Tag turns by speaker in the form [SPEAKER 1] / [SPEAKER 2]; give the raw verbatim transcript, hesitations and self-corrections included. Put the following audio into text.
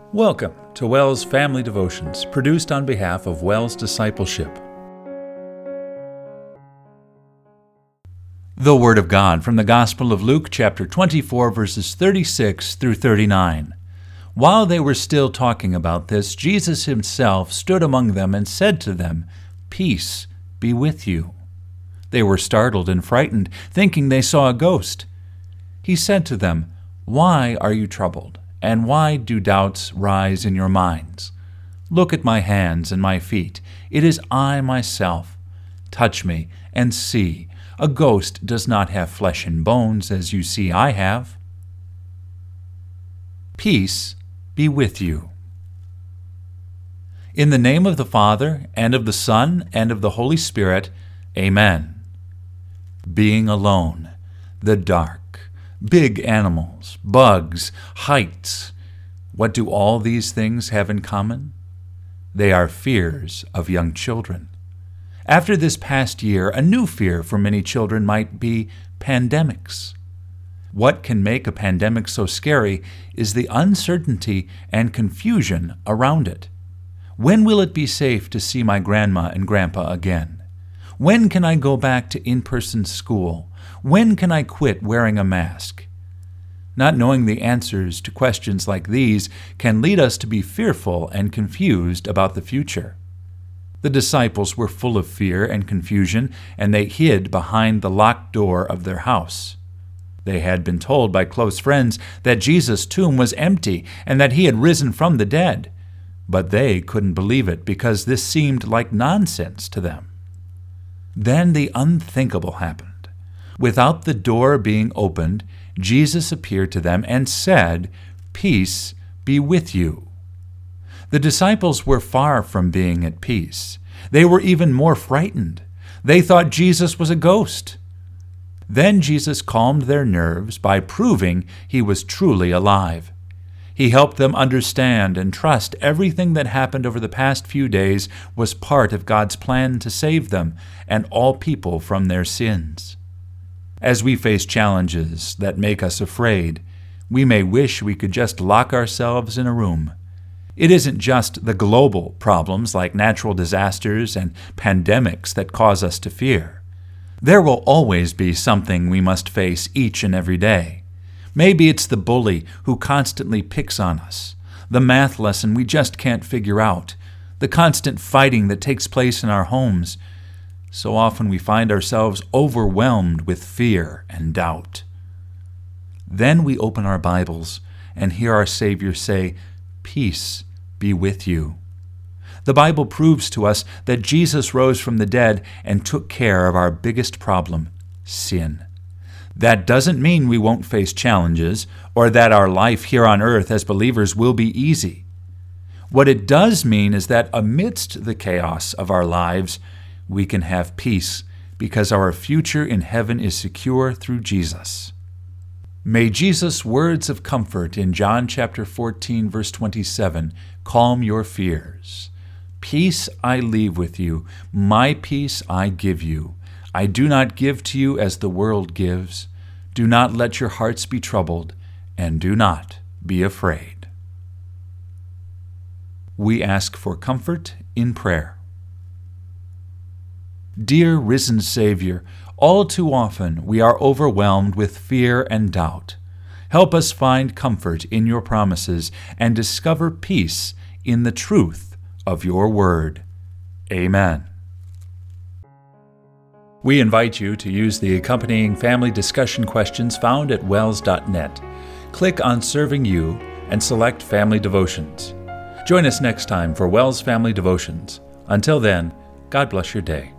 [SPEAKER 1] Welcome to WELS Family Devotions, produced on behalf of WELS Discipleship. The Word of God from the Gospel of Luke, chapter twenty-four, verses thirty-six through thirty-nine. While they were still talking about this, Jesus himself stood among them and said to them, "Peace be with you." They were startled and frightened, thinking they saw a ghost. He said to them, "Why are you troubled? And why do doubts rise in your minds? Look at my hands and my feet. It is I myself. Touch me and see. A ghost does not have flesh and bones, as you see I have." Peace be with you. In the name of the Father, and of the Son, and of the Holy Spirit, Amen. Being alone, the dark, big animals, bugs, heights. What do all these things have in common? They are fears of young children. After this past year, a new fear for many children might be pandemics. What can make a pandemic so scary is the uncertainty and confusion around it. When will it be safe to see my grandma and grandpa again? When can I go back to in-person school? When can I quit wearing a mask? Not knowing the answers to questions like these can lead us to be fearful and confused about the future. The disciples were full of fear and confusion, and they hid behind the locked door of their house. They had been told by close friends that Jesus' tomb was empty and that he had risen from the dead, but they couldn't believe it because this seemed like nonsense to them. Then the unthinkable happened. Without the door being opened, Jesus appeared to them and said, "Peace be with you." The disciples were far from being at peace. They were even more frightened. They thought Jesus was a ghost. Then Jesus calmed their nerves by proving he was truly alive. He helped them understand and trust everything that happened over the past few days was part of God's plan to save them and all people from their sins. As we face challenges that make us afraid, we may wish we could just lock ourselves in a room. It isn't just the global problems like natural disasters and pandemics that cause us to fear. There will always be something we must face each and every day. Maybe it's the bully who constantly picks on us, the math lesson we just can't figure out, the constant fighting that takes place in our homes. So often we find ourselves overwhelmed with fear and doubt. Then we open our Bibles and hear our Savior say, "Peace be with you." The Bible proves to us that Jesus rose from the dead and took care of our biggest problem, sin. That doesn't mean we won't face challenges or that our life here on earth as believers will be easy. What it does mean is that amidst the chaos of our lives, we can have peace because our future in heaven is secure through Jesus. May Jesus' words of comfort in John chapter fourteen, verse twenty-seven, calm your fears. "Peace I leave with you, my peace I give you. I do not give to you as the world gives. Do not let your hearts be troubled, and do not be afraid." We ask for comfort in prayer. Dear risen Savior, all too often we are overwhelmed with fear and doubt. Help us find comfort in your promises and discover peace in the truth of your word. Amen. We invite you to use the accompanying family discussion questions found at wels dot net. Click on Serving You and select Family Devotions. Join us next time for WELS Family Devotions. Until then, God bless your day.